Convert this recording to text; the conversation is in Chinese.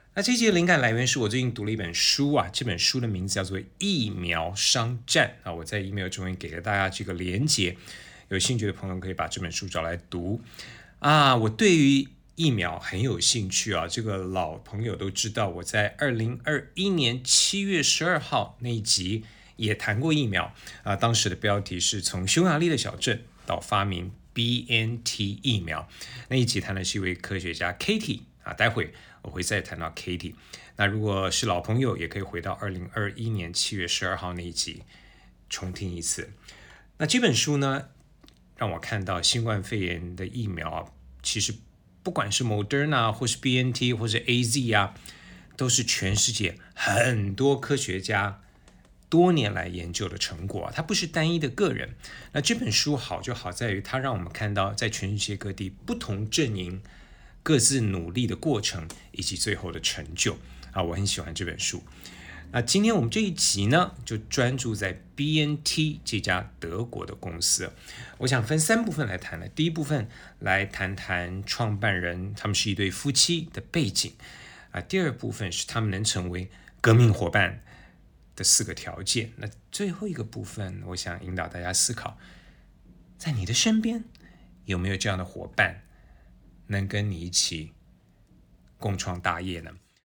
那这一集的灵感来源是我最近读了一本书啊，这本书的名字叫做《疫苗商战》啊，我在 email 中也给了大家这个连结，有兴趣的朋友可以把这本书找来读啊。我对于疫苗很有兴趣啊，这个老朋友都知道，我在2021年7月12号那一集也谈过疫苗啊，当时的标题是从匈牙利的小镇到发明 BNT 疫苗，那一集谈的是一位科学家 Katie 啊，待会我会再谈到 Katie。那如果是老朋友，也可以回到2021年7月12号那一集重听一次。那这本书呢，让我看到新冠肺炎的疫苗啊，其实不管是 Moderna 或是 BNT 或是 AZ 啊，都是全世界很多科学家多年来研究的成果，它不是单一的个人。那这本书好就好在于它让我们看到在全世界各地不同阵营各自努力的过程以及最后的成就啊，我很喜欢这本书。那今天我们这一集呢，就专注在 BNT 这家德国的公司。我想分3部分来谈的。第一部分来谈谈创办人，他们是一对夫妻的背景啊。第二部分是他们能成为革命伙伴的4个条件。那最后一个部分，我想引导大家思考，在你的身边有没有这样的伙伴，能跟你一起共创大业呢？